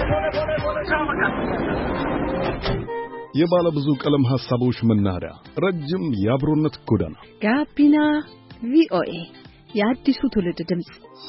የባለ ብዙ ቀለም ሐሳቦች መናኸሪያ ረጅም የአብሮነት ጎዳና ጋቢና ቪኦኤ የአዲሱ ትውልድ ድምጽ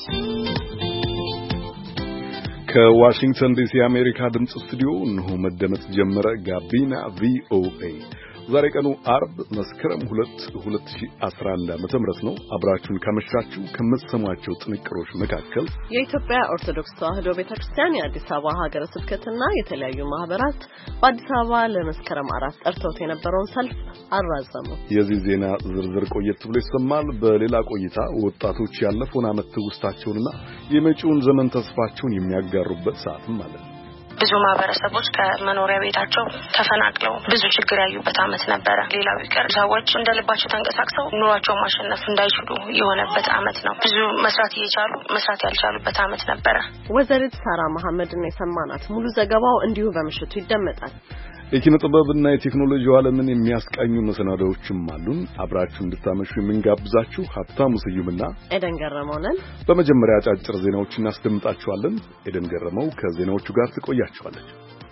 ከዋሽንግተን ዲሲ የአሜሪካ ድምጽ ስቱዲዮ እነሆ መደመጥ ጀመረ። ጋቢና ቪኦኤ ዛሬ ቀኑ አርብ መስከረም 2 2011 ዓ.ም ነው። አብራችሁን ካመሻችሁ ከምትሰሟቸው ጥንቅሮች መካከል የኢትዮጵያ ኦርቶዶክስ ተዋሕዶ ቤተክርስቲያን የአዲስ አበባ ሀገረ ስብከትና የተለያዩ ማህበራት በአዲስ አበባ ለመስከረም 4 ጠርተውት የነበረውን ሰልፍ አራዘሙ። የዚህ ዜና ዝርዝር ቆየት ብሎ ይሰማል። በሌላ ቆይታ ወጣቶች ያለፈውን ዓመት ትውስታቸውንና የመጪውን ዘመን ተስፋቸውን የሚያጋሩበት ሰዓትም አለ። ብዙ ማህበረሰቦች ከመኖሪያ ቤታቸው ተፈናቅለው ብዙ ችግር ያዩበት ዓመት ነበረ። ሌላው ይቀር ሰዎች እንደልባቸው ተንቀሳቅሰው ኑሯቸውን ማሸነፍ እንዳይችሉ የሆነበት ዓመት ነው። ብዙ መስራት እየቻሉ መስራት ያልቻሉበት ዓመት ነበረ። ወይዘሪት ሳራ መሐመድን የሰማናት ሙሉ ዘገባው እንዲሁ በምሽቱ ይደመጣል። የኪነ ጥበብና የቴክኖሎጂ ዓለምን የሚያስቃኙ መሰናዶዎችም አሉን። አብራችሁ እንድታመሹ የምንጋብዛችሁ ሀብታሙ ስዩምና ኤደን ገረመው ነን። በመጀመሪያ አጫጭር ዜናዎችን እናስደምጣችኋለን። ኤደን ገረመው ከዜናዎቹ ጋር ትቆያችኋለች።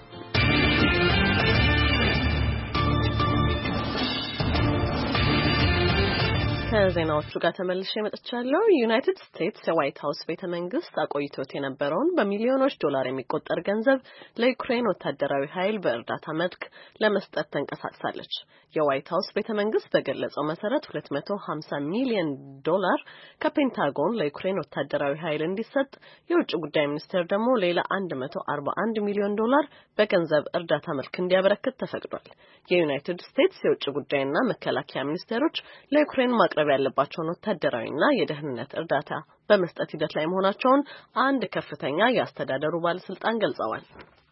ከዜናዎቹ ጋር ተመልሼ መጥቻለሁ። ዩናይትድ ስቴትስ የዋይት ሃውስ ቤተመንግስት አቆይቶት የነበረውን በሚሊዮኖች ዶላር የሚቆጠር ገንዘብ ለዩክሬን ወታደራዊ ኃይል በእርዳታ መልክ ለመስጠት ተንቀሳቅሳለች። የዋይት ሃውስ ቤተመንግስት በገለጸው መሰረት 250 ሚሊዮን ዶላር ከፔንታጎን ለዩክሬን ወታደራዊ ኃይል እንዲሰጥ፣ የውጭ ጉዳይ ሚኒስቴር ደግሞ ሌላ 141 ሚሊዮን ዶላር በገንዘብ እርዳታ መልክ እንዲያበረክት ተፈቅዷል። የዩናይትድ ስቴትስ የውጭ ጉዳይና መከላከያ ሚኒስቴሮች ለዩክሬን ማቅረብ ያለባቸውን ወታደራዊና የደህንነት እርዳታ በመስጠት ሂደት ላይ መሆናቸውን አንድ ከፍተኛ የአስተዳደሩ ባለስልጣን ገልጸዋል።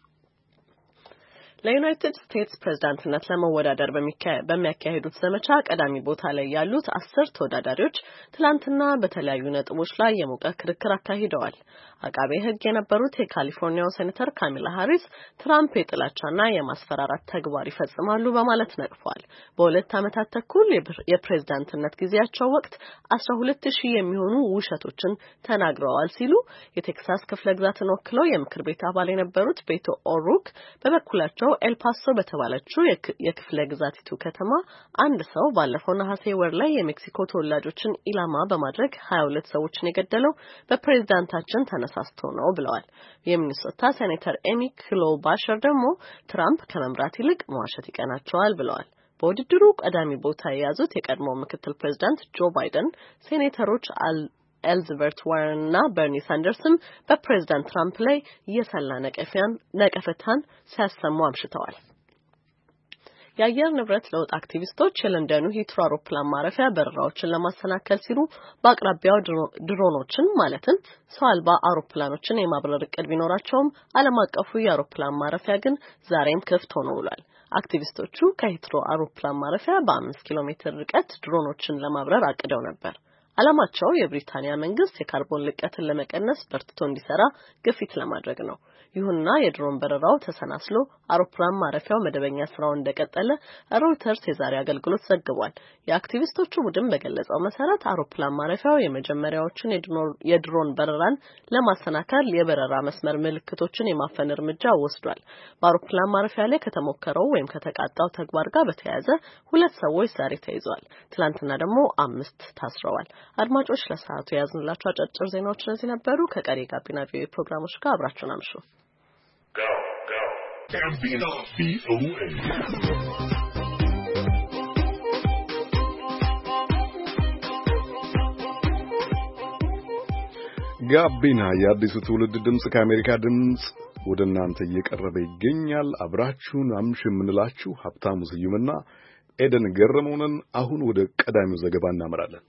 ለዩናይትድ ስቴትስ ፕሬዝዳንትነት ለመወዳደር በሚያካሂዱት ዘመቻ ቀዳሚ ቦታ ላይ ያሉት 10 ተወዳዳሪዎች ትላንትና በተለያዩ ነጥቦች ላይ የሞቀ ክርክር አካሂደዋል። አቃቤ ሕግ የነበሩት የካሊፎርኒያው ሴኔተር ካሚላ ሃሪስ ትራምፕ የጥላቻና የማስፈራራት ተግባር ይፈጽማሉ በማለት ነቅፈዋል። በ2 ዓመታት ተኩል የፕሬዝዳንትነት ጊዜያቸው ወቅት 12000 የሚሆኑ ውሸቶችን ተናግረዋል ሲሉ የቴክሳስ ክፍለ ግዛትን ወክለው የምክር ቤት አባል የነበሩት ቤቶ ኦሩክ በበኩላቸው ኤልፓሶ በተባለችው የክፍለ ግዛቲቱ ከተማ አንድ ሰው ባለፈው ነሐሴ ወር ላይ የሜክሲኮ ተወላጆችን ኢላማ በማድረግ 22 ሰዎችን የገደለው በፕሬዝዳንታችን ተነሳስቶ ነው ብለዋል። የሚኒሶታ ሴኔተር ኤሚ ክሎባሸር ደግሞ ትራምፕ ከመምራት ይልቅ መዋሸት ይቀናቸዋል ብለዋል። በውድድሩ ቀዳሚ ቦታ የያዙት የቀድሞ ምክትል ፕሬዝዳንት ጆ ባይደን ሴኔተሮች ኤልዝቤርት ዋረን እና በርኒ ሳንደርስም በፕሬዝዳንት ትራምፕ ላይ የሰላ ነቀፈታን ሲያሰሙ አምሽተዋል። የአየር ንብረት ለውጥ አክቲቪስቶች የለንደኑ ሂትሮ አውሮፕላን ማረፊያ በረራዎችን ለማሰናከል ሲሉ በአቅራቢያው ድሮኖችን ማለትም ሰው አልባ አውሮፕላኖችን የማብረር እቅድ ቢኖራቸውም ዓለም አቀፉ የአውሮፕላን ማረፊያ ግን ዛሬም ክፍት ሆኖ ውሏል። አክቲቪስቶቹ ከሂትሮ አውሮፕላን ማረፊያ በ5 ኪሎ ሜትር ርቀት ድሮኖችን ለማብረር አቅደው ነበር። ዓላማቸው የብሪታንያ መንግስት የካርቦን ልቀትን ለመቀነስ በርትቶ እንዲሰራ ግፊት ለማድረግ ነው። ይሁንና የድሮን በረራው ተሰናስሎ አውሮፕላን ማረፊያው መደበኛ ስራውን እንደቀጠለ ሮይተርስ የዛሬ አገልግሎት ዘግቧል። የአክቲቪስቶቹ ቡድን በገለጸው መሰረት አውሮፕላን ማረፊያው የመጀመሪያዎቹን የድሮን በረራን ለማሰናከል የበረራ መስመር ምልክቶችን የማፈን እርምጃ ወስዷል። በአውሮፕላን ማረፊያ ላይ ከተሞከረው ወይም ከተቃጣው ተግባር ጋር በተያያዘ 2 ሰዎች ዛሬ ተይዘዋል። ትላንትና ደግሞ 5 ታስረዋል። አድማጮች ለሰዓቱ ያዝንላችሁ አጫጭር ዜናዎች እነዚህ ነበሩ። ከቀሪ ጋቢና ቪኦኤ ፕሮግራሞች ጋር አብራችሁን አምሹ። ጋቢና የአዲሱ ትውልድ ድምጽ ከአሜሪካ ድምጽ ወደ እናንተ እየቀረበ ይገኛል። አብራችሁን አምሹ የምንላችሁ ሀብታሙ ስዩምና ኤደን ገረመው ነን። አሁን ወደ ቀዳሚው ዘገባ እናመራለን።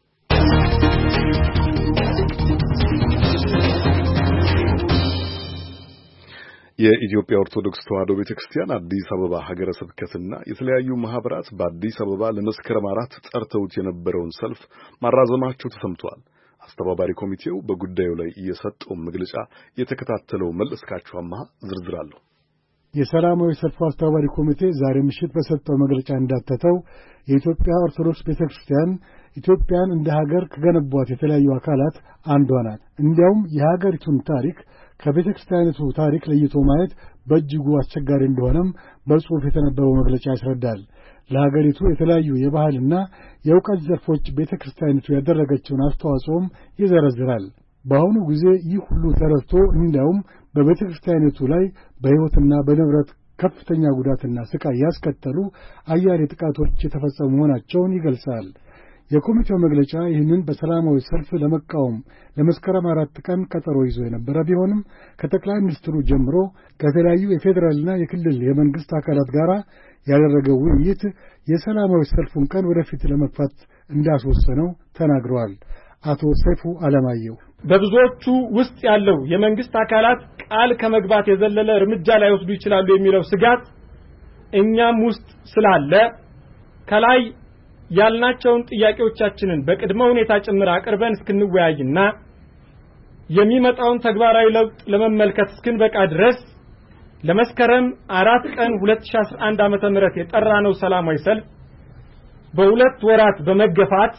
የኢትዮጵያ ኦርቶዶክስ ተዋሕዶ ቤተክርስቲያን አዲስ አበባ ሀገረ ስብከትና የተለያዩ ማህበራት በአዲስ አበባ ለመስከረም 4 ጠርተውት የነበረውን ሰልፍ ማራዘማቸው ተሰምቷል። አስተባባሪ ኮሚቴው በጉዳዩ ላይ የሰጠው መግለጫ የተከታተለው መለስካቸው አማሃ ዝርዝር አለው። የሰላማዊ ሰልፉ አስተባባሪ ኮሚቴ ዛሬ ምሽት በሰጠው መግለጫ እንዳተተው የኢትዮጵያ ኦርቶዶክስ ቤተክርስቲያን ኢትዮጵያን እንደ ሀገር ከገነቧት የተለያዩ አካላት አንዷ ናት። እንዲያውም የሀገሪቱን ታሪክ ከቤተክርስቲያኒቱ ታሪክ ለይቶ ማየት በእጅጉ አስቸጋሪ እንደሆነም በጽሑፍ የተነበበው መግለጫ ያስረዳል። ለሀገሪቱ የተለያዩ የባህልና የእውቀት ዘርፎች ቤተክርስቲያኒቱ ያደረገችውን አስተዋጽኦም ይዘረዝራል። በአሁኑ ጊዜ ይህ ሁሉ ተረስቶ እንዲያውም በቤተክርስቲያኒቱ ላይ በሕይወትና በንብረት ከፍተኛ ጉዳትና ስቃይ ያስከተሉ አያሌ ጥቃቶች የተፈጸሙ መሆናቸውን ይገልጻል። የኮሚቴው መግለጫ ይህንን በሰላማዊ ሰልፍ ለመቃወም ለመስከረም 4 ቀን ቀጠሮ ይዞ የነበረ ቢሆንም ከጠቅላይ ሚኒስትሩ ጀምሮ ከተለያዩ የፌዴራልና የክልል የመንግስት አካላት ጋር ያደረገው ውይይት የሰላማዊ ሰልፉን ቀን ወደፊት ለመግፋት እንዳስወሰነው ተናግረዋል። አቶ ሰይፉ አለማየሁ በብዙዎቹ ውስጥ ያለው የመንግስት አካላት ቃል ከመግባት የዘለለ እርምጃ ላይ ወስዱ ይችላሉ የሚለው ስጋት እኛም ውስጥ ስላለ ከላይ ያልናቸውን ጥያቄዎቻችንን በቅድመ ሁኔታ ጭምር አቅርበን እስክንወያይና የሚመጣውን ተግባራዊ ለውጥ ለመመልከት እስክንበቃ ድረስ ለመስከረም 4 ቀን 2011 ዓመተ ምህረት የጠራነው ሰላማዊ ሰልፍ በሁለት ወራት በመገፋት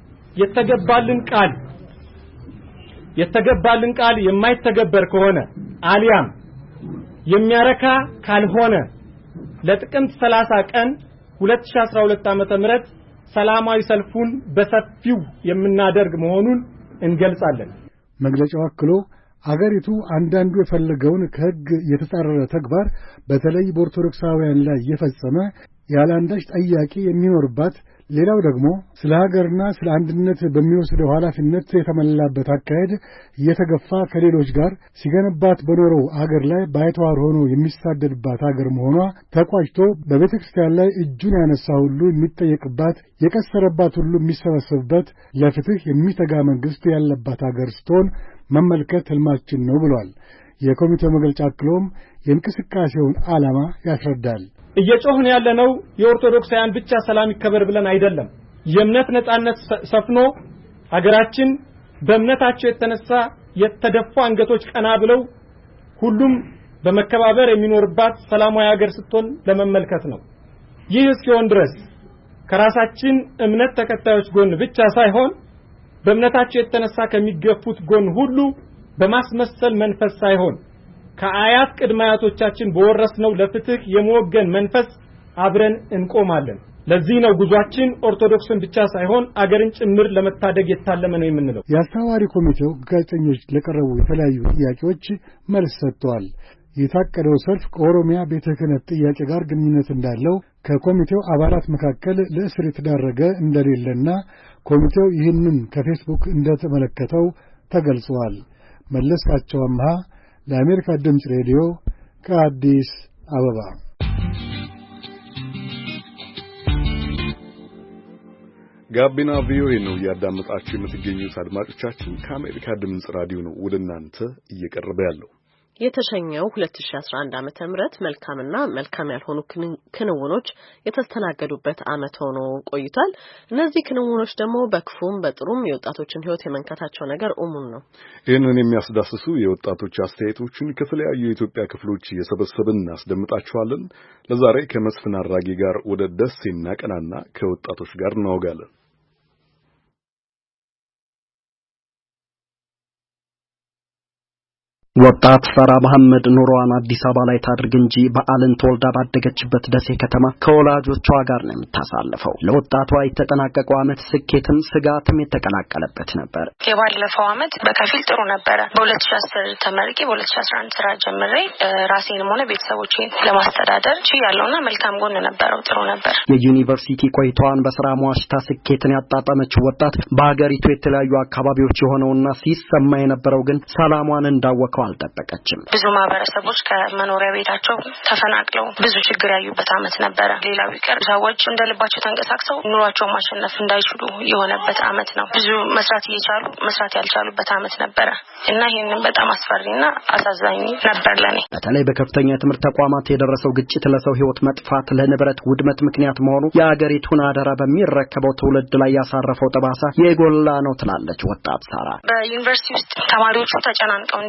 የተገባልን ቃል የማይተገበር ከሆነ አሊያም የሚያረካ ካልሆነ ለጥቅምት 30 ቀን 2012 ዓመተ ምህረት ሰላማዊ ሰልፉን በሰፊው የምናደርግ መሆኑን እንገልጻለን። መግለጫው አክሎ አገሪቱ አንዳንዱ የፈለገውን ከሕግ የተጻረረ ተግባር በተለይ በኦርቶዶክሳውያን ላይ የፈጸመ ያላንዳች ጠያቂ የሚኖርባት፣ ሌላው ደግሞ ስለ ሀገርና ስለ አንድነት በሚወስደው ኃላፊነት የተመላበት አካሄድ እየተገፋ ከሌሎች ጋር ሲገነባት በኖረው አገር ላይ ባይተዋር ሆኖ የሚሳደድባት አገር መሆኗ ተቋጭቶ በቤተክርስቲያን ላይ እጁን ያነሳ ሁሉ የሚጠየቅባት፣ የቀሰረባት ሁሉ የሚሰበሰብበት፣ ለፍትህ የሚተጋ መንግስት ያለባት አገር ስትሆን መመልከት ህልማችን ነው ብሏል። የኮሚቴው መግለጫ አክሎም የእንቅስቃሴውን ዓላማ ያስረዳል። እየጮህን ያለነው የኦርቶዶክሳውያን ብቻ ሰላም ይከበር ብለን አይደለም። የእምነት ነጻነት ሰፍኖ ሀገራችን በእምነታቸው የተነሳ የተደፉ አንገቶች ቀና ብለው ሁሉም በመከባበር የሚኖርባት ሰላማዊ ሀገር ስትሆን ለመመልከት ነው። ይህ እስኪሆን ድረስ ከራሳችን እምነት ተከታዮች ጎን ብቻ ሳይሆን በእምነታቸው የተነሳ ከሚገፉት ጎን ሁሉ በማስመሰል መንፈስ ሳይሆን ከአያት ቅድማያቶቻችን በወረስነው ለፍትህ የመወገን መንፈስ አብረን እንቆማለን። ለዚህ ነው ጉዟችን ኦርቶዶክስን ብቻ ሳይሆን አገርን ጭምር ለመታደግ የታለመ ነው የምንለው። የአስተባባሪ ኮሚቴው ጋዜጠኞች ለቀረቡ የተለያዩ ጥያቄዎች መልስ ሰጥተዋል። የታቀደው ሰልፍ ከኦሮሚያ ቤተ ክህነት ጥያቄ ጋር ግንኙነት እንዳለው ከኮሚቴው አባላት መካከል ለእስር የተዳረገ እንደሌለና ኮሚቴው ይህንን ከፌስቡክ እንደተመለከተው ተገልጿል። መለስካቸው አምሃ ለአሜሪካ ድምፅ ሬዲዮ ከአዲስ አበባ። ጋቢና ቪኦኤ ነው ያዳመጣችሁ የምትገኙት አድማጮቻችን። ከአሜሪካ ድምፅ ራዲዮ ነው ወደ እናንተ እየቀረበ ያለው። የተሸኘው 2011 ዓመተ ምህረት መልካምና መልካም ያልሆኑ ክንውኖች የተስተናገዱበት ዓመት ሆኖ ቆይቷል። እነዚህ ክንውኖች ደግሞ በክፉም በጥሩም የወጣቶችን ሕይወት የመንካታቸው ነገር እሙን ነው። ይህንን የሚያስዳስሱ የወጣቶች አስተያየቶችን ከተለያዩ የኢትዮጵያ ክፍሎች እየሰበሰብን እናስደምጣችኋለን። ለዛሬ ከመስፍን አራጌ ጋር ወደ ደሴ እናቀናና ከወጣቶች ጋር እናወጋለን። ወጣት ሰራ መሐመድ ኑሮዋን አዲስ አበባ ላይ ታድርግ እንጂ በአልን ተወልዳ ባደገችበት ደሴ ከተማ ከወላጆቿ ጋር ነው የምታሳልፈው። ለወጣቷ የተጠናቀቀው ዓመት ስኬትም ስጋትም የተቀላቀለበት ነበር። የባለፈው ዓመት በከፊል ጥሩ ነበረ። በ2010 ተመርቄ በ2011 ስራ ጀምሬ ራሴንም ሆነ ቤተሰቦቼን ለማስተዳደር ችያለሁና መልካም ጎን ነበረው፣ ጥሩ ነበር። የዩኒቨርሲቲ ቆይታዋን በስራ ሟሽታ ስኬትን ያጣጣመችው ወጣት በሀገሪቱ የተለያዩ አካባቢዎች የሆነውና ሲሰማ የነበረው ግን ሰላሟን እንዳወቀው አልጠበቀችም። ብዙ ማህበረሰቦች ከመኖሪያ ቤታቸው ተፈናቅለው ብዙ ችግር ያዩበት ዓመት ነበረ። ሌላው ይቀር ሰዎች እንደልባቸው ተንቀሳቅሰው ኑሯቸውን ማሸነፍ እንዳይችሉ የሆነበት ዓመት ነው። ብዙ መስራት እየቻሉ መስራት ያልቻሉበት ዓመት ነበረ እና ይሄንን በጣም አስፈሪና አሳዛኝ ነበር ለኔ። በተለይ በከፍተኛ የትምህርት ተቋማት የደረሰው ግጭት ለሰው ሕይወት መጥፋት፣ ለንብረት ውድመት ምክንያት መሆኑ የአገሪቱን አደራ በሚረከበው ትውልድ ላይ ያሳረፈው ጠባሳ የጎላ ነው ትላለች ወጣት ሳራ። በዩኒቨርሲቲ ውስጥ ተማሪዎቹ ተጨናንቀው እንዲማሩ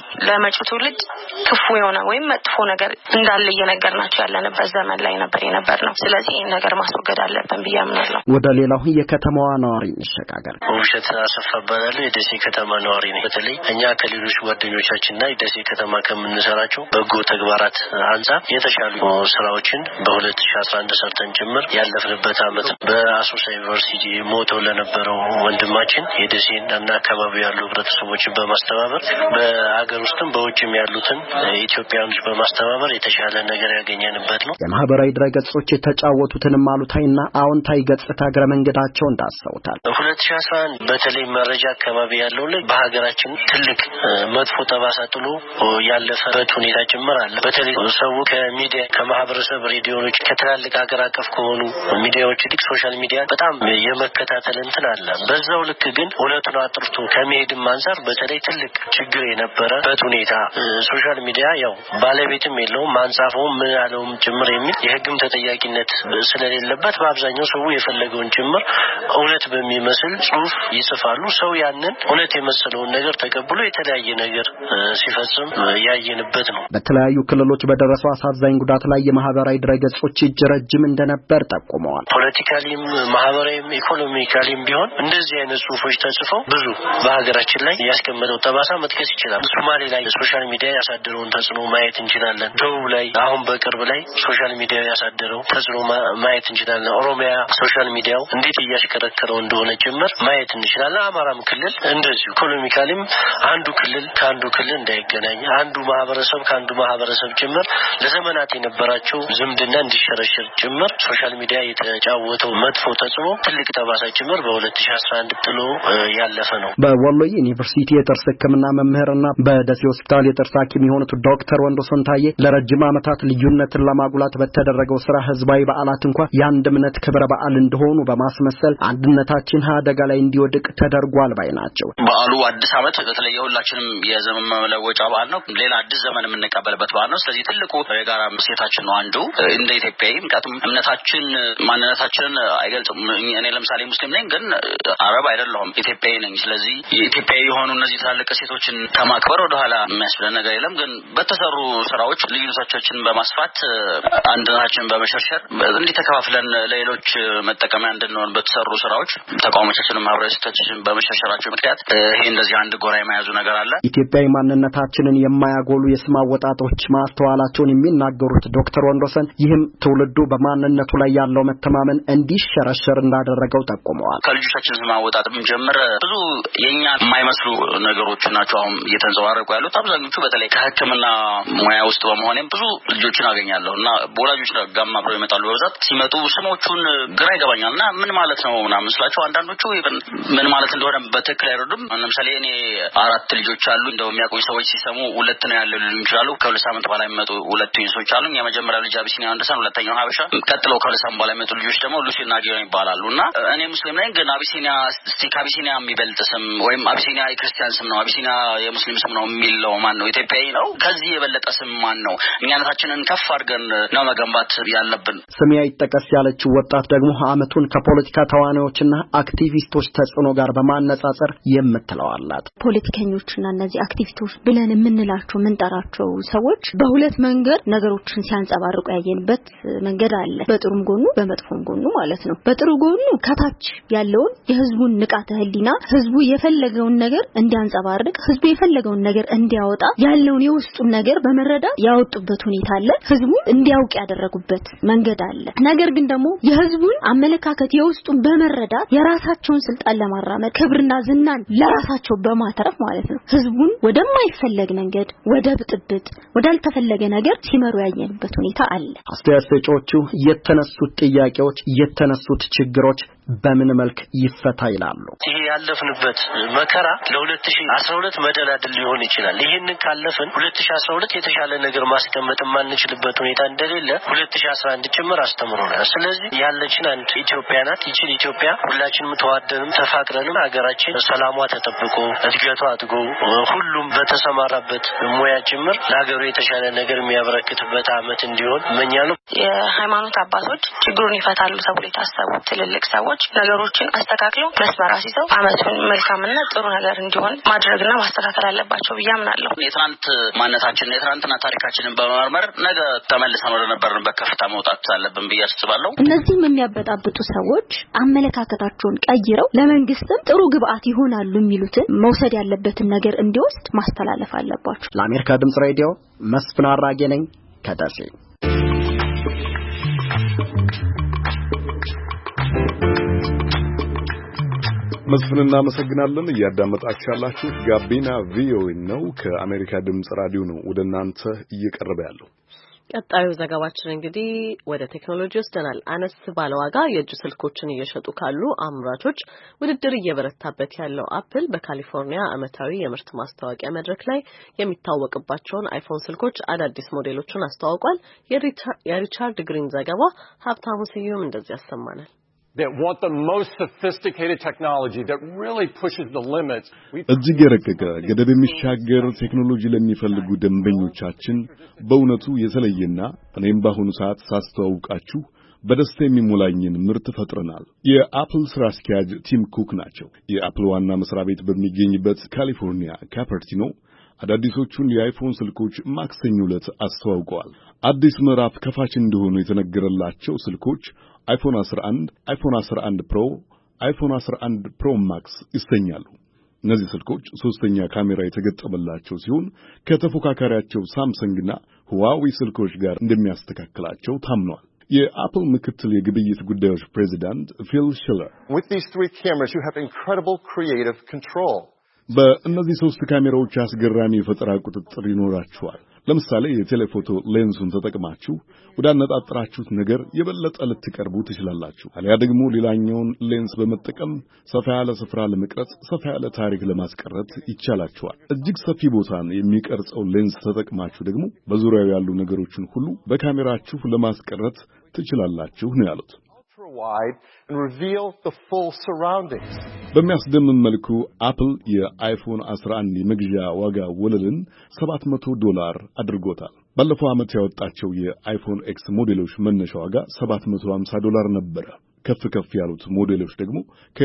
ለመጪው ትውልድ ክፉ የሆነ ወይም መጥፎ ነገር እንዳለ እየነገርናቸው ያለንበት ዘመን ላይ ነበር ነው። ስለዚህ ይሄን ነገር ማስወገድ አለብን ብዬ አምናለሁ። ወደ ሌላው የከተማዋ ነዋሪ እንሸጋገር። ውብሸት አሰፋ እባላለሁ። የደሴ ከተማ ነዋሪ ነኝ። በተለይ እኛ ከሌሎች ጓደኞቻችንና የደሴ ከተማ ከምንሰራቸው በጎ ተግባራት አንጻር የተሻሉ ስራዎችን በ2011 ሰርተን ጭምር ያለፍንበት አመት በአሶሳ ዩኒቨርሲቲ ሞተው ለነበረው ወንድማችን የደሴና አካባቢ ያሉ ህብረተሰቦችን በማስተባበር በአገር ውስጥም በውጭም ያሉትን ኢትዮጵያውያኖች በማስተባበር የተሻለ ነገር ያገኘንበት ነው። የማህበራዊ ድረገጾች የተጫወቱትንም አሉታዊና አዎንታዊ ገጽታ እግረ መንገዳቸው እንዳሰውታል። 2011 በተለይ መረጃ አካባቢ ያለው ላይ በሀገራችን ትልቅ መጥፎ ጠባሳ ጥሎ ያለፈበት ሁኔታ ጭምር አለ። በተለይ ሰው ከሚዲያ ከማህበረሰብ ሬዲዮኖች ከትላልቅ ሀገር አቀፍ ከሆኑ ሚዲያዎች ይልቅ ሶሻል ሚዲያ በጣም የመከታተል እንትን አለ። በዛው ልክ ግን እውነቱን አጥርቶ ከመሄድም አንፃር በተለይ ትልቅ ችግር የነበረበት ሁኔታ ሶሻል ሚዲያ ያው ባለቤትም የለውም ማንጻፈውም ምን ያለውም ጭምር የሚል የህግም ተጠያቂነት ስለሌለበት በአብዛኛው ሰው የፈለገውን ጭምር እውነት በሚመስል ጽሁፍ ይጽፋሉ። ሰው ያንን እውነት የመሰለውን ነገር ተቀብሎ የተለያየ ነገር ሲፈጽም ያየንበት ነው። በተለያዩ ክልሎች በደረሰው አሳዛኝ ጉዳት ላይ የማህበራዊ ድረገጾች እጅ ረጅም እንደነበር ጠቁመዋል። ፖለቲካሊም ማህበራዊም ኢኮኖሚካሊም ቢሆን እንደዚህ አይነት ጽሁፎች ተጽፈው ብዙ በሀገራችን ላይ ያስቀመጠው ጠባሳ መጥቀስ ይችላል። ሶማሌ ላይ ሶሻል ሚዲያ ያሳደረውን ተጽዕኖ ማየት እንችላለን። ደቡብ ላይ አሁን በቅርብ ላይ ሶሻል ሚዲያ ያሳደረው ተጽዕኖ ማየት እንችላለን። ኦሮሚያ ሶሻል ሚዲያው እንዴት እያሽከረከረው እንደሆነ ጭምር ማየት እንችላለን። አማራም ክልል እንደዚህ ኢኮኖሚካሊም አንዱ ክልል ከአንዱ ክልል እንዳይገናኝ አንዱ ማህበረሰብ ከአንዱ ማህበረሰብ ጭምር ለዘመናት የነበራቸው ዝምድና እንዲሸረሸር ጭምር ሶሻል ሚዲያ የተጫወተው መጥፎ ተጽዕኖ ትልቅ ጠባሳ ጭምር በ2011 ጥሎ ያለፈ ነው። በወሎ ዩኒቨርሲቲ የጥርስ ሕክምና መምህርና በደሴ ሆስፒታል የጥርስ ሐኪም የሆኑት ዶክተር ወንዶሰን ታዬ ለረጅም ዓመታት ልዩነትን ለማጉላት በተደረገው ስራ ህዝባዊ በዓላት እንኳን የአንድ እምነት ክብረ በዓል እንደሆኑ በማስመሰል አንድነታችን አደጋ ላይ እንዲወድቅ ተደርጓል ባይ ናቸው። በዓሉ አዲስ ዓመት በተለይ ሁላችንም የዘመን መለወጫ በዓል ነው። ሌላ አዲስ ዘመን የምንቀበልበት በዓል ነው። ስለዚህ ትልቁ የጋራ እሴታችን ነው አንዱ እንደ ኢትዮጵያዊ ምክንያቱም እምነታችን ማንነታችንን አይገልጽም። እኔ ለምሳሌ ሙስሊም ነኝ ግን አረብ አይደለሁም ኢትዮጵያዊ ነኝ። ስለዚህ ኢትዮጵያዊ የሆኑ እነዚህ ታላቅ እሴቶችን ከማክበር ወደ ኋላ የሚያስብለን ነገር የለም። ግን በተሰሩ ስራዎች ልዩነቶቻችንን በማስፋት አንድነታችንን በመሸርሸር እንዲህ ተከፋፍለን ለሌሎች መጠቀሚያ እንድንሆን በተሰሩ ስራዎች ተቃውሞቻችንን ማህበራዊ እሴቶቻችንን በመሸርሸራቸው ምክንያት ይሄ እንደዚህ አንድ ጎራ የመያዙ ነገር አለ። ኢትዮጵያዊ ማንነታችንን የማያጎሉ የስም አወጣጦች ማስተዋላቸውን የሚናገሩት ዶክተር ወንዶሰን ይህም ትውልዱ በማንነቱ ላይ ያለው መተማመን እንዲሸረሸር እንዳደረገው ጠቁመዋል። ከልጆቻችን ስም አወጣጥም ጀምር ብዙ የኛ የማይመስሉ ነገሮች ናቸው አሁን እየተንጸባረቁ ያሉት። አብዛኞቹ በተለይ ከሕክምና ሙያ ውስጥ በመሆኔም ብዙ ልጆችን አገኛለሁ እና በወላጆች ጋር አብረው ይመጣሉ። በብዛት ሲመጡ ስሞቹን ግራ ይገባኛልና ምን ማለት ነው ምናምን ስላቸው አንዳንዶቹ ምን ማለት እንደሆነ በትክክል አይረዱም። ለምሳሌ እኔ 4 ልጆች አሉ። እንደው የሚያውቁኝ ሰዎች ሲሰሙ 2 ነው ያለው ሊሉ ይችላሉ። ከ2 ሳምንት በኋላ የሚመጡ 2 ልጆች አሉ። የመጀመሪያው ልጅ አቢሲኒያ አንደሰን፣ ሁለተኛው ሀበሻ፣ ቀጥለው ከ2 ሳምንት በኋላ የሚመጡ ልጆች ደግሞ ሉሲና ጊዮን ይባላሉና እኔ ሙስሊም ነኝ ግን አቢሲኒያ ከአቢሲኒያ የሚበልጥ ስም ወይም አቢሲኒያ የክርስቲያን ስም ነው አቢሲኒያ የሙስሊም ስም ነው የሚለው ማን ነው? ኢትዮጵያዊ ነው? ከዚህ የበለጠ ስም ማን ነው? እኛነታችንን ከፍ አድርገን ነው መገንባት ያለብን። ስሜ አይጠቀስ ያለችው ወጣት ደግሞ አመቱን ከፖለቲካ ተዋናዮችና አክቲቪስቶች ተጽዕኖ ጋር በማነጻጸር የምትለዋላት ፖለቲከኞችና እነዚህ አክቲቪስቶች ብለን የምንላቸው ምንጠራቸው ሰዎች በሁለት መንገድ ነገሮችን ሲያንጸባርቁ ያየንበት መንገድ አለ። በጥሩም ጎኑ በመጥፎም ጎኑ ማለት ነው። በጥሩ ጎኑ ከታች ያለውን የህዝቡን ንቃተ ህሊና ህዝቡ የፈለገውን ነገር እንዲያንጸባርቅ ህዝቡ የፈለገውን ነገር እንዲያወጣ ያለውን የውስጡን ነገር በመረዳት ያወጡበት ሁኔታ አለ። ህዝቡ እንዲያውቅ ያደረጉበት መንገድ አለ። ነገር ግን ደግሞ የህዝቡን አመለካከት የውስጡን በመረዳት የራሳቸውን ስልጣን ለማራመድ ክብርና ዝናን ለራሳቸው በማተረፍ ማለት ነው ህዝቡን ወደማይፈለግ መንገድ ወደ ብጥብጥ ወዳልተፈለገ ነገር ሲመሩ ያየንበት ሁኔታ አለ። አስተያየት ሰጪዎቹ የተነሱት ጥያቄዎች የተነሱት ችግሮች በምን መልክ ይፈታ ይላሉ። ይሄ ያለፍንበት መከራ ለ2012 መደላድል ሊሆን ይችላል። ይሄንን ካለፈን 2012 የተሻለ ነገር ማስቀመጥ ማንችልበት ሁኔታ እንደሌለ 2011 ጭምር አስተምሮናል። ስለዚህ ያለችን አንድ ኢትዮጵያ ናት። ይቺን ኢትዮጵያ ሁላችንም ተዋደንም ተፋቅረንም ሀገራችን ሰላሟ ተጠብቆ እድገቷ አድጎ ሁሉም በተሰማራበት ሙያ ጭምር ለሀገሩ የተሻለ ነገር የሚያበረክትበት አመት እንዲሆን እመኛለሁ። የሃይማኖት አባቶች ችግሩን ይፈታሉ ተብሎ የታሰቡ ትልልቅ ሰዎች ነገሮችን አስተካክለው መስመር አስይዘው አመቱን መልካምና ጥሩ ነገር እንዲሆን ማድረግና ማስተካከል አለባቸው ብዬ አምናለሁ። የትናንት ማንነታችንን የትናንትና ታሪካችንን በመመርመር ነገ ተመልሰን ወደ ነበርንበት ከፍታ መውጣት አለብን ብዬ አስባለሁ። እነዚህም የሚያበጣብጡ ሰዎች አመለካከታቸውን ቀይረው ለመንግስትም ጥሩ ግብአት ይሆናሉ የሚሉትን መውሰድ ያለበትን ነገር እንዲወስድ ማስተላለፍ አለባቸው። ለአሜሪካ ድምጽ ሬዲዮ መስፍን አራጌ ነኝ ከደሴ። መስፍንና እናመሰግናለን። እያዳመጣችሁ ያላችሁት ጋቢና ቪኦኤ ነው። ከአሜሪካ ድምጽ ራዲዮ ነው ወደናንተ እየቀረበ ያለው። ቀጣዩ ዘገባችን እንግዲህ ወደ ቴክኖሎጂ ወስደናል። አነስ ባለ ዋጋ የእጅ ስልኮችን እየሸጡ ካሉ አምራቾች ውድድር እየበረታበት ያለው አፕል በካሊፎርኒያ ዓመታዊ የምርት ማስታወቂያ መድረክ ላይ የሚታወቅባቸውን አይፎን ስልኮች አዳዲስ ሞዴሎችን አስተዋውቋል። የሪቻርድ ግሪን ዘገባ ሀብታሙ ስዩም እንደዚህ ያሰማናል። That want the most sophisticated technology that really pushes the limits. እጅግ የረቀቀ ገደብ የሚሻገር ቴክኖሎጂ ለሚፈልጉ ደንበኞቻችን በእውነቱ የተለየና እኔም በአሁኑ ሰዓት ሳስተዋውቃችሁ በደስታ የሚሞላኝን ምርት ፈጥረናል። የአፕል ስራ አስኪያጅ ቲም ኩክ ናቸው። የአፕል ዋና መስሪያ ቤት በሚገኝበት ካሊፎርኒያ ካፐርቲኖ አዳዲሶቹን የአይፎን ስልኮች ማክሰኞ ዕለት አስተዋውቀዋል። አዲስ ምዕራፍ ከፋች እንደሆኑ የተነገረላቸው ስልኮች አይፎን 11፣ አይፎን 11 ፕሮ፣ አይፎን 11 ፕሮ ማክስ ይሰኛሉ። እነዚህ ስልኮች ሶስተኛ ካሜራ የተገጠመላቸው ሲሆን ከተፎካካሪያቸው ሳምሰንግና ሁዋዌ ስልኮች ጋር እንደሚያስተካክላቸው ታምኗል። የአፕል ምክትል የግብይት ጉዳዮች ፕሬዚዳንት ፊል ሽለር With these three cameras you have incredible creative control. በእነዚህ ሶስት ካሜራዎች አስገራሚ የፈጠራ ቁጥጥር ይኖራቸዋል። ለምሳሌ የቴሌፎቶ ሌንሱን ተጠቅማችሁ ወደ አነጣጣራችሁት ነገር የበለጠ ልትቀርቡ ትችላላችሁ። አሊያ ደግሞ ሌላኛውን ሌንስ በመጠቀም ሰፋ ያለ ስፍራ ለመቅረጽ፣ ሰፋ ያለ ታሪክ ለማስቀረት ይቻላችኋል። እጅግ ሰፊ ቦታን የሚቀርጸው ሌንስ ተጠቅማችሁ ደግሞ በዙሪያው ያሉ ነገሮችን ሁሉ በካሜራችሁ ለማስቀረት ትችላላችሁ ነው ያሉት። Wide and reveal the full surroundings. በሚያስደምም መልኩ አፕል የአይፎን 11 የመግዣ ዋጋ ወለልን $700 አድርጎታል። ባለፈው ዓመት ያወጣቸው የአይፎን ኤክስ ሞዴሎች መነሻ ዋጋ $750 ነበር። ከፍ ያሉት ሞዴሎች ደግሞ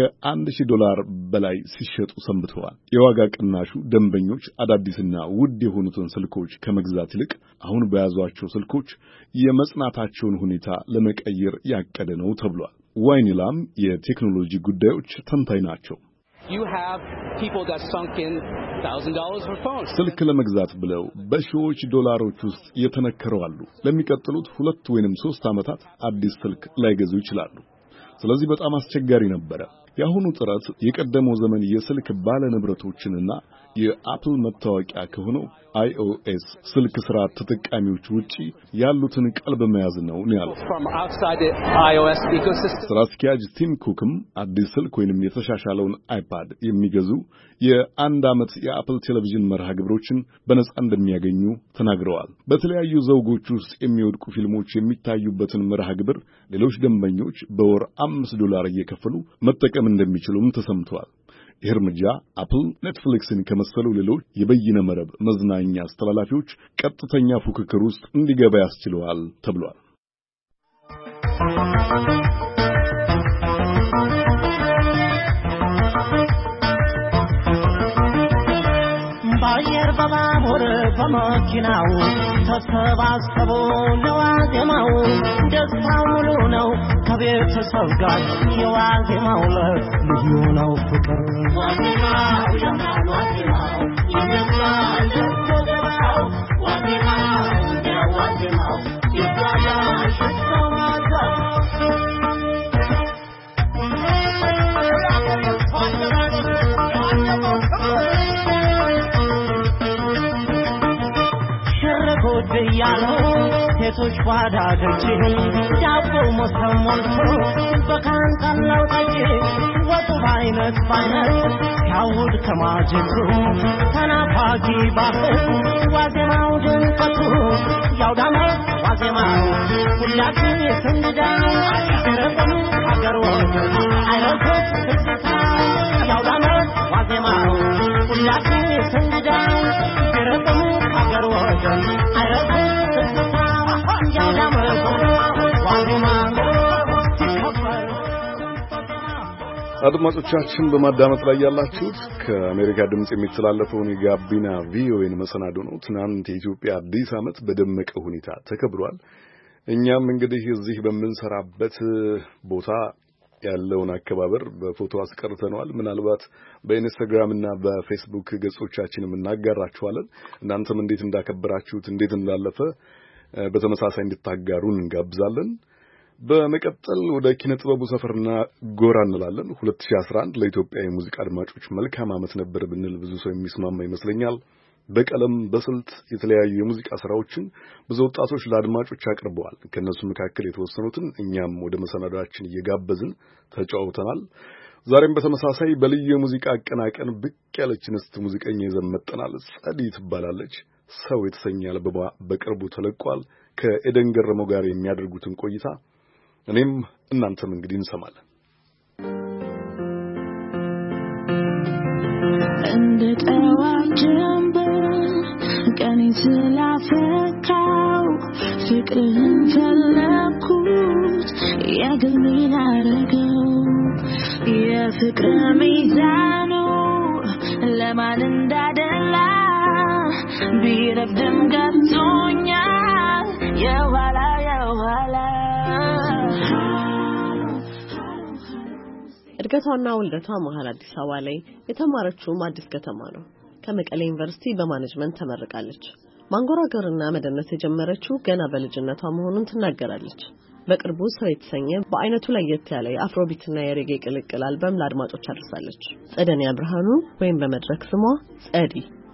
ከ$1000 በላይ ሲሸጡ ሰንብተዋል። የዋጋ ቅናሹ ደንበኞች አዳዲስና ውድ የሆኑትን ስልኮች ከመግዛት ይልቅ አሁን በያዟቸው ስልኮች የመጽናታቸውን ሁኔታ ለመቀየር ያቀደ ነው ተብሏል። ዋይኒላም የቴክኖሎጂ ጉዳዮች ተንታኝ ናቸው። You have people that sunk in $1,000 for phones. ስልክ ለመግዛት ብለው በሺዎች ዶላሮች ውስጥ የተነከረዋሉ። ለሚቀጥሉት 2 ወይንም 3 ዓመታት አዲስ ስልክ ላይገዙ ይችላሉ። ስለዚህ በጣም አስቸጋሪ ነበር። የአሁኑ ጥረት የቀደመው ዘመን የስልክ ባለ ንብረቶችንና የአፕል መታወቂያ ከሆነው iOS ስልክ ስርዓት ተጠቃሚዎች ውጪ ያሉትን ቀልብ መያዝ ነው ያለው። ስራ አስኪያጅ ቲም ኩክም አዲስ ስልክ ወይንም የተሻሻለውን አይፓድ የሚገዙ የአንድ ዓመት የአፕል ቴሌቪዥን መርሃ ግብሮችን በነጻ እንደሚያገኙ ተናግረዋል። በተለያዩ ዘውጎች ውስጥ የሚወድቁ ፊልሞች የሚታዩበትን መርሃ ግብር ሌሎች ደንበኞች በወር $5 እየከፈሉ መጠቀም እንደሚችሉም ተሰምቷል። ይህ እርምጃ አፕል ኔትፍሊክስን ከመሰሉ ሌሎች የበይነ መረብ መዝናኛ አስተላላፊዎች ቀጥተኛ ፉክክር ውስጥ እንዲገባ ያስችለዋል ተብሏል። ባየር በባቡር በመኪናው ተሰባሰቡ ለዋዜማው ደስታው ሙሉ ነው ከቤተሰብ ጋር የዋዜማው ዕለት ልዩ ነው ፍቅር ዋዜማው ዋዜማው ይመጣል ደስታው ዋዜማው ይባላል ሽታው ያለው ሴቶች ጓዳ ደጅ ዳቦ ሞልቶ በካንካላው ጠጅ ወጡ ባይነት ያውድ ከማጀቱ ተናፋቂ ባህል ዋዜማው ድንቀቱ ያውዳማ ዋዜማው ሁላችን የስንዳ ረቀም አገር ወግ አይረኩት ያውዳማ ዋዜማው ሁላችን የስንዳ ረቀም አገር ወግ አይረኩት ያውዳማ አድማጮቻችን በማዳመጥ ላይ ያላችሁት ከአሜሪካ ድምጽ የሚተላለፈውን የጋቢና ቪኦኤን መሰናዶ ነው። ትናንት የኢትዮጵያ አዲስ ዓመት በደመቀ ሁኔታ ተከብሯል። እኛም እንግዲህ እዚህ በምንሰራበት ቦታ ያለውን አከባበር በፎቶ አስቀርተናል። ምናልባት በኢንስታግራም እና በፌስቡክ ገጾቻችንም እናጋራችኋለን። እናንተም እንዴት እንዳከበራችሁት እንዴት እንዳለፈ በተመሳሳይ እንድታጋሩን እንጋብዛለን። በመቀጠል ወደ ኪነ ጥበቡ ሰፈርና ጎራ እንላለን። 2011 ለኢትዮጵያ የሙዚቃ አድማጮች መልካም ዓመት ነበር ብንል ብዙ ሰው የሚስማማ ይመስለኛል። በቀለም በስልት የተለያዩ የሙዚቃ ስራዎችን ብዙ ወጣቶች ለአድማጮች አቅርበዋል። ከነሱ መካከል የተወሰኑትን እኛም ወደ መሰናዷችን እየጋበዝን ተጫውተናል። ዛሬም በተመሳሳይ በልዩ የሙዚቃ አቀናቀን ብቅ ያለች እንስት ሙዚቀኛ ይዘን መጥተናል። ጸዲ ትባላለች። ሰው የተሰኘ አልበሟ በቅርቡ ተለቋል። ከኤደን ገረመው ጋር የሚያደርጉትን ቆይታ እኔም እናንተም እንግዲህ እንሰማለን። እንደ ጠዋት ጀምበር ቀኔ ስላፈካው ፍቅርህን ፈለኩት የግሌ ላረገው የፍቅር ሚዛኑ ለማን እንዳደላ ቢረብድም ገብቶኛል የኋላ እድገቷና ወልደቷ መሃል አዲስ አበባ ላይ የተማረችውም አዲስ ከተማ ነው። ከመቀሌ ዩኒቨርሲቲ በማኔጅመንት ተመርቃለች። ማንጎራገርና መደነስ የጀመረችው ገና በልጅነቷ መሆኑን ትናገራለች። በቅርቡ ሰው የተሰኘ በአይነቱ ለየት ያለ የአፍሮቢትና የሬጌ ቅልቅል አልበም ለአድማጮች አድርሳለች። ጸደኒያ ብርሃኑ ወይም በመድረክ ስሟ ጸዲ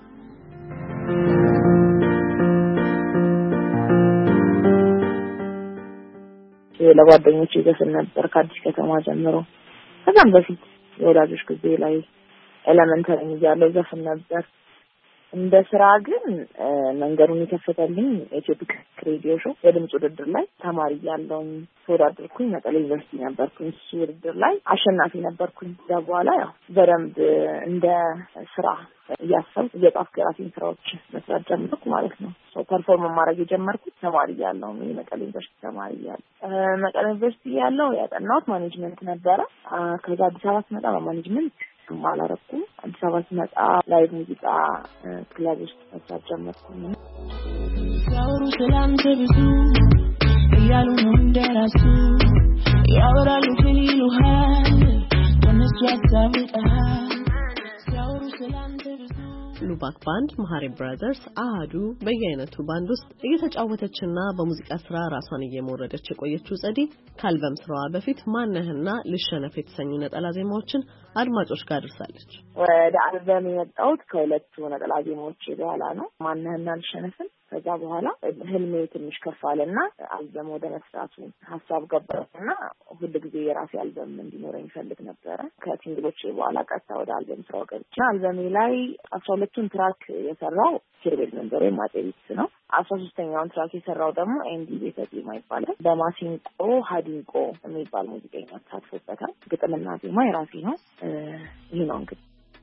ለጓደኞቼ ዘፈን ነበር ከአዲስ ከተማ ጀምሮ። ከዛም በፊት የወላጆች ጊዜ ላይ ኤሌመንተሪ እያለሁ ዘፈን ነበር። እንደ ስራ ግን መንገዱን የከፈተልኝ ኢትዮፒክ ሬዲዮ ሾው የድምጽ ውድድር ላይ ተማሪ ያለውን ተወዳደርኩኝ። መቀሌ ዩኒቨርሲቲ ነበርኩኝ። እሱ ውድድር ላይ አሸናፊ ነበርኩኝ። ከዛ በኋላ ያው በደንብ እንደ ስራ እያሰብኩ እየጻፍኩ የራሴን ስራዎች መስራት ጀመርኩ ማለት ነው። ፐርፎርም ማድረግ የጀመርኩት ተማሪ ያለሁ መቀሌ ዩኒቨርሲቲ ተማሪ ያለሁ መቀሌ ዩኒቨርሲቲ ያለሁ ያጠናሁት ማኔጅመንት ነበረ። ከዛ አዲስ አበባ ስመጣ በማኔጅመንት ማላረኩም አዲስ አበባ ስመጣ ላይቭ ሙዚቃ ክለብ ውስጥ መስራት ጀመርኩኝ። ያወሩ ሰላም ተብዙ ያሉ ነው እንደራሱ ያወራሉ ይሉሃል ተነሱ ያሳምጣል ያወሩ ሰላም ተብዙ ሉባክ ባንድ፣ መሃሪ ብራዘርስ፣ አሃዱ በየአይነቱ ባንድ ውስጥ እየተጫወተችና በሙዚቃ ስራ ራሷን እየሞረደች የቆየችው ጸዲ ከአልበም ስራዋ በፊት ማነህና ልሸነፍ የተሰኙ ነጠላ ዜማዎችን አድማጮች ጋር አድርሳለች። ወደ አልበም የመጣሁት ከሁለቱ ነጠላ ዜማዎች በኋላ ነው። ማነህና ልሸነፍን ከዛ በኋላ ህልሜ ትንሽ ከፍ አለና አልበም ወደ መስራቱ ሀሳብ ገባና ሁሉ ጊዜ የራሴ አልበም እንዲኖረኝ ፈልግ ነበር። ከሲንግሎች በኋላ ቀጥታ ወደ አልበም ስራው ገብቼ አልበሜ ላይ 12ቱን ትራክ የሰራው ኪርቤል መንበሬ ማጤሪት ነው። 13ኛውን ትራክ የሰራው ደግሞ ኤንዲ ቤተጤማ ይባላል። በማሲንቆ ሀዲንቆ የሚባል ሙዚቀኛ ተሳትፎበታል። ግጥምና ዜማ የራሴ ነው። ይሄ ነው እንግዲህ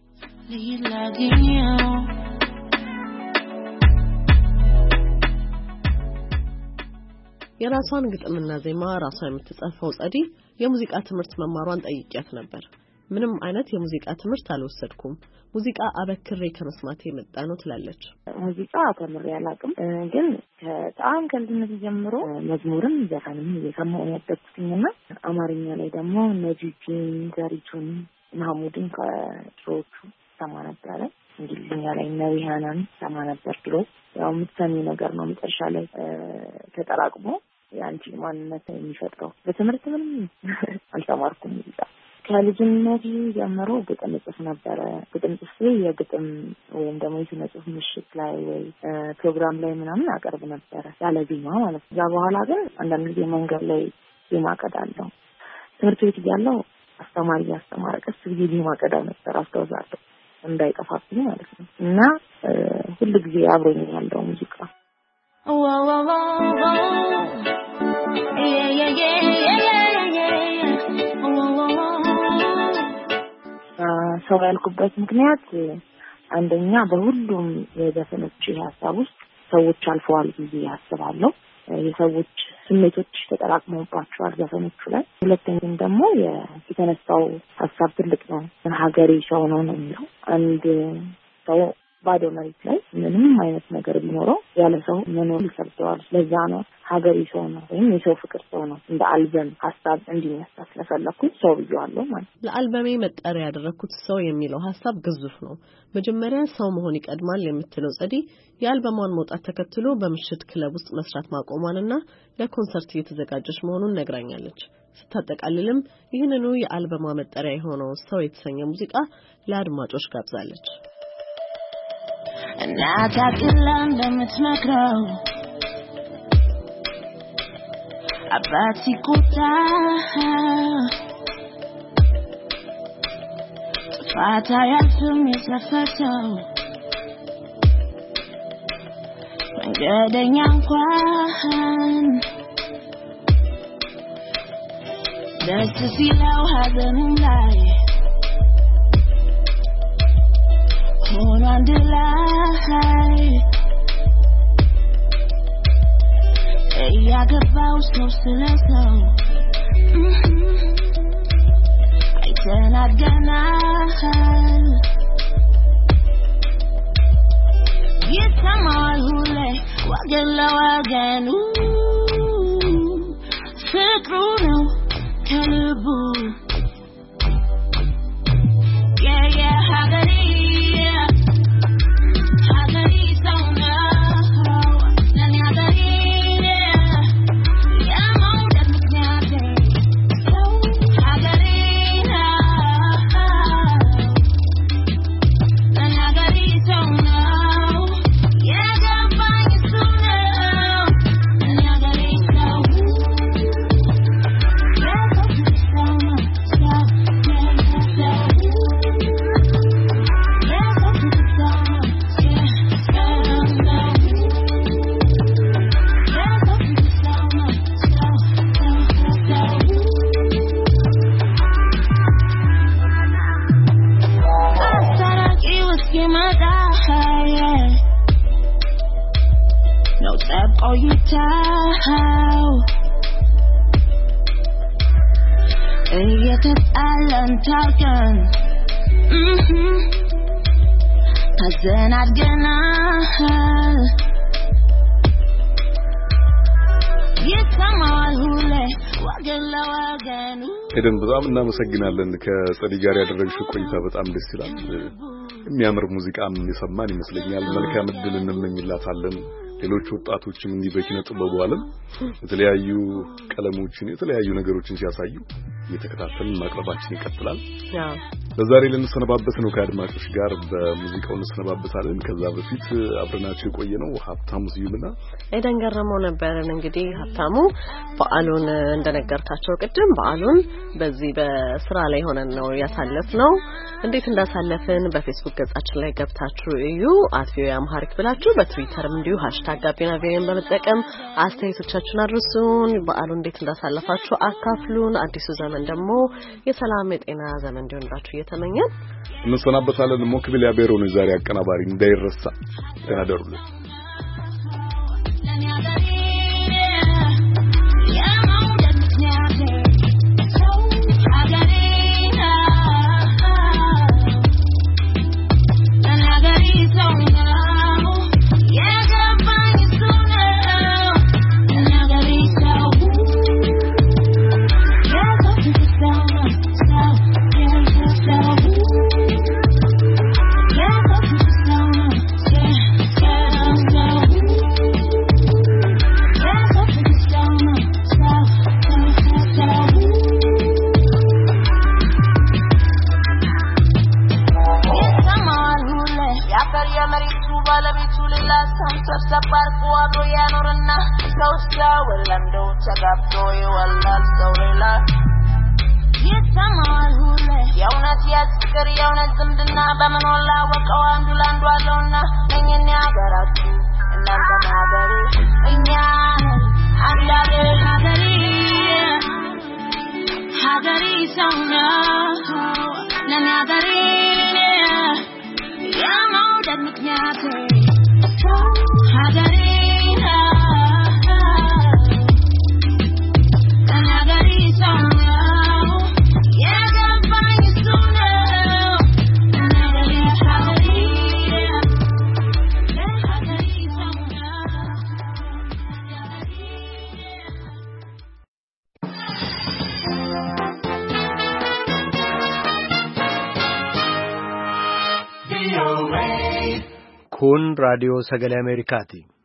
የራሷን ግጥምና ዜማ ራሷ የምትጽፈው ጸዲ የሙዚቃ ትምህርት መማሯን ጠይቂያት ነበር። ምንም አይነት የሙዚቃ ትምህርት አልወሰድኩም፣ ሙዚቃ አበክሬ ከመስማት የመጣ ነው ትላለች። ሙዚቃ ተምሬ አላውቅም፣ ግን በጣም ከልጅነት ጀምሮ መዝሙርም ዘፈንም እየሰማሁ ያደግኩኝና አማርኛ ላይ ደግሞ ነጂጂን፣ ዘሪቱን፣ ማህሙድን ከድሮቹ ሰማ ነበር። እንግሊዝኛ ላይ ነቢያናን ሰማ ነበር ድሮ። ያው ምትሰሚ ነገር ነው መጨረሻ ላይ ተጠራቅሞ ያንቺ ማንነት የሚፈጥረው። በትምህርት ምንም አልተማርኩም ሙዚቃ። ከልጅነት ጀምሮ ግጥም ጽፍ ነበር። ግጥም ጽፌ የግጥም ወይም ደግሞ የስነ ጽሁፍ ምሽት ላይ ወይ ፕሮግራም ላይ ምናምን አቀርብ ነበር ያለ ዜማ ማለት ነው። ከዛ በኋላ ግን አንዳንድ ጊዜ መንገድ ላይ ዜማ ቀዳለሁ። ትምህርት ቤት እያለሁ አስተማሪ ያስተማረ ቀስ ብዬ ዜማ ቀዳ ነበር አስተውላለሁ፣ እንዳይጠፋብኝ ማለት ነው። እና ሁሉ ጊዜ አብሮኝ ያለው ሙዚቃ ሰው ያልኩበት ምክንያት አንደኛ በሁሉም የዘፈኖች ሀሳብ ውስጥ ሰዎች አልፈዋል ብዬ አስባለሁ። የሰዎች ስሜቶች ተጠራቅመውባቸዋል ዘፈኖቹ ላይ። ሁለተኛም ደግሞ የተነሳው ሀሳብ ትልቅ ነው። ሀገሬ ሰው ነው የሚለው አንድ ሰው ባዶ መሬት ላይ ምንም አይነት ነገር ቢኖረው ያለ ሰው መኖር ይከብደዋል። ለዛ ነው ሀገሬ ሰው ነው ወይም የሰው ፍቅር ሰው ነው እንደ አልበም ሀሳብ እንዲነሳ ስለፈለኩት ሰው ብዬዋለሁ ማለት ነው። ለአልበሜ መጠሪያ ያደረኩት ሰው የሚለው ሀሳብ ግዙፍ ነው። መጀመሪያ ሰው መሆን ይቀድማል የምትለው ጸዲ የአልበሟን መውጣት ተከትሎ በምሽት ክለብ ውስጥ መስራት ማቆሟንና ለኮንሰርት እየተዘጋጀች መሆኑን ነግራኛለች። ስታጠቃልልም ይህንኑ የአልበሟ መጠሪያ የሆነው ሰው የተሰኘ ሙዚቃ ለአድማጮች ጋብዛለች። እናት አቅላ እንደምትመክረው አባት ሲቆጣ ጥፋት አያልፍም የሰፈር ሰው መንገደኛ እንኳን ደስ ሲለው ሀዘኑም ላይ ሆኖ አንድ ላይ እያገባው ሰው ስለሰው አይተናገናል ይሰማል ሁሌ ወገን ለወገኑ ፍቅሩ ነው ከልቡ ሀገሬ talking Hasn't I gonna ኤደን በጣም እናመሰግናለን። ከጸዲ ጋር ያደረግሽው ቆይታ በጣም ደስ ይላል። የሚያምር ሙዚቃም የሰማን ይመስለኛል። መልካም እድል እንመኝላታለን። ሌሎች ወጣቶችም እንዲህ በኪነ ጥበቡ ዓለም የተለያዩ ቀለሞችን የተለያዩ ነገሮችን ሲያሳዩ እየተከታተልን ማቅረባችን ይቀጥላል። በዛሬ ልንሰነባበት ነው ከአድማጮች ጋር በሙዚቃው እንሰነባበታለን። ከዛ በፊት አብረናችሁ የቆየነው ሀብታሙ ስዩምና ኤደን ገረመው ነበርን። እንግዲህ ሀብታሙ በዓሉን እንደነገርካቸው ቅድም በዓሉን በዚህ በስራ ላይ ሆነን ነው ያሳለፍነው። እንዴት እንዳሳለፍን በፌስቡክ ገጻችን ላይ ገብታችሁ እዩ @viamharik ብላችሁ በትዊተርም እንዲሁ #gabinavian በመጠቀም አስተያየቶቻችሁን አድርሱን። በዓሉን እንዴት እንዳሳለፋችሁ አካፍሉን። አዲሱ ዘመን ደግሞ የሰላም የጤና ዘመን እንዲሆንላችሁ እየተመኘን እንሰናበታለን። ሞክቢል ያቤሮ ነው ዛሬ አቀናባሪ እንዳይረሳ ተናደሩልን። Kun raadiyoo sagalee Ameerikaati.